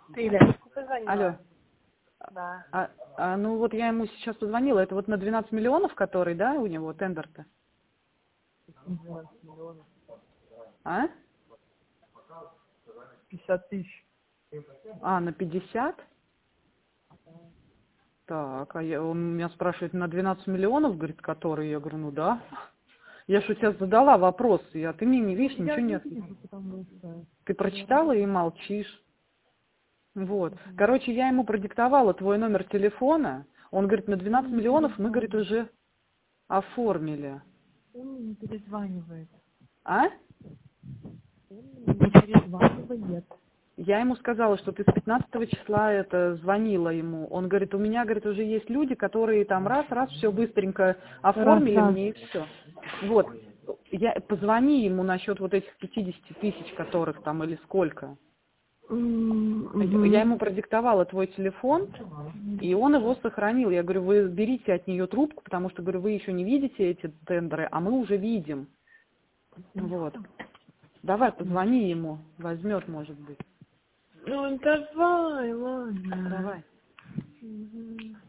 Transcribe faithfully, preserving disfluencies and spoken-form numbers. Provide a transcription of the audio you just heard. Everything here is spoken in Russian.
Ты Леночку позвонила? Алло. Да. А, а, ну вот я ему сейчас позвонила. Это вот на двенадцать миллионов, который, да, у него тендер-то? двенадцать миллионов. А? пятьдесят тысяч. А, на пятьдесят? Так, а я, он меня спрашивает, на двенадцать миллионов, говорит, который? Я говорю, ну да. Я же у тебя задала вопрос, а ты мне не видишь, Ну, ничего я не не ответила. вижу, потому что... Ты прочитала и молчишь. Вот. Мгм. Короче, я ему продиктовала твой номер телефона. Он говорит, на двенадцать Он не миллионов мы, говорит, перезванивает. уже оформили. Он мне не перезванивает. А? Он мне не перезванивает. Я ему сказала, что ты с пятнадцатого числа это звонила ему. Он говорит, у меня, говорит, уже есть люди, которые там раз-раз все быстренько оформили Раз-раз. мне и все. Вот. Я, позвони ему насчет вот этих пятидесяти тысяч, которых там или сколько. Я Угу. ему продиктовала твой телефон, и он его сохранил. Я говорю, вы берите от нее трубку, потому что, говорю, вы еще не видите эти тендеры, а мы уже видим. Вот. Давай, позвони ему, возьмет, может быть. Ну, давай, ладно. Давай. Мгм.